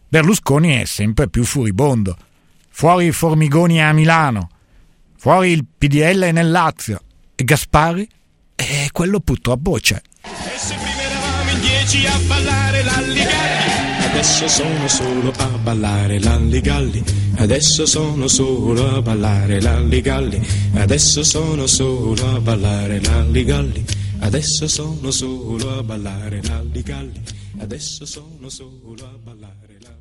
Berlusconi è sempre più furibondo. Fuori i Formigoni a Milano, fuori il PDL nel Lazio, e Gasparri? Quello purtroppo c'è. E se prima eravamo in 10 a ballare l'alligalli, adesso sono solo a ballare l'alligalli, adesso sono solo a ballare l'alligalli, adesso sono solo a ballare l'alligalli, adesso sono solo a ballare l'alligalli, adesso sono solo a ballare l'alligalli.